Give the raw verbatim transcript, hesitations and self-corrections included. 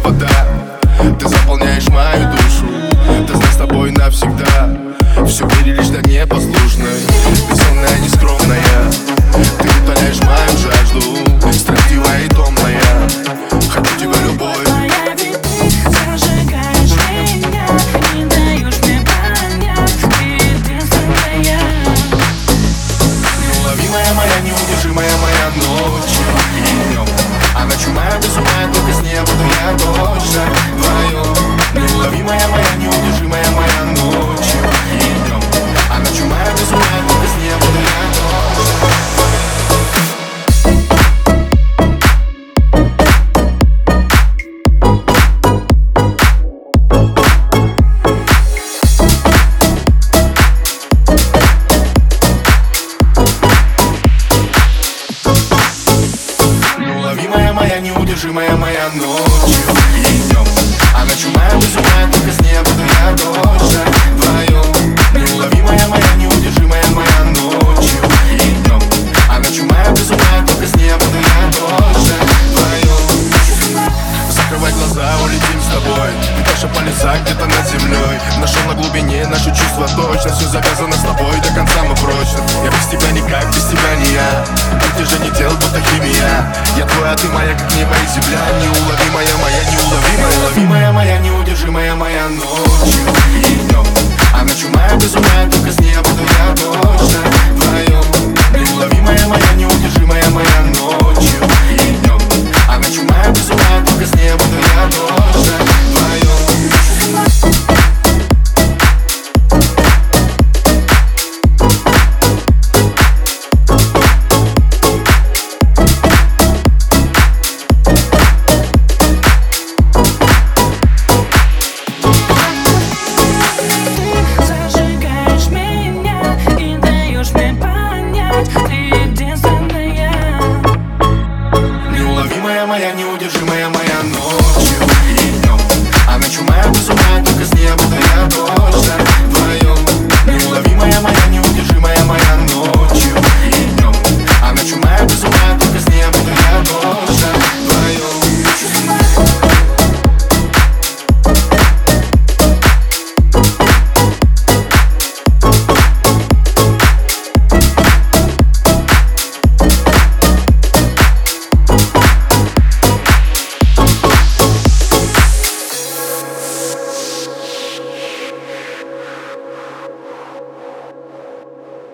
вода. Ты заполняешь мою душу, ты знай, с тобой навсегда. Все в мире лишь для непослушной, безумная, нескромная. Ты утоляешь мою жажду, строптивая и томная. Хочу тебя, любовь. Моя неудержимая, моя ночью и днем. Она чумая, безумная, только с ней буду я точно вдвоем. Неуловимая, моя неудержимая, моя ночью и днем. Она чумая, безумная, только с ней буду я точно. Моя неудержимая, моя ночью и днем. Она чумая, безумная, только с ней буду я точно вдвоем. Неуловимая, моя неудержимая, моя ночью и днем. Она чумая, безумная, только с ней буду я точно вдвоем. Закрывай глаза, улетим с тобой. Виташа по лесам где-то над землей. Нашел на глубине наши чувства точно. Все завязано с тобой, до конца мы прочно. Я без тебя никак, без тебя не я. Притяжение тел, будто химия. Я твой, а ты моя, как небо и земля. Неуловимая, моя неуловимая. Неуловимая, моя неудержимая, моя ночью и днем. Она чумая, безумная.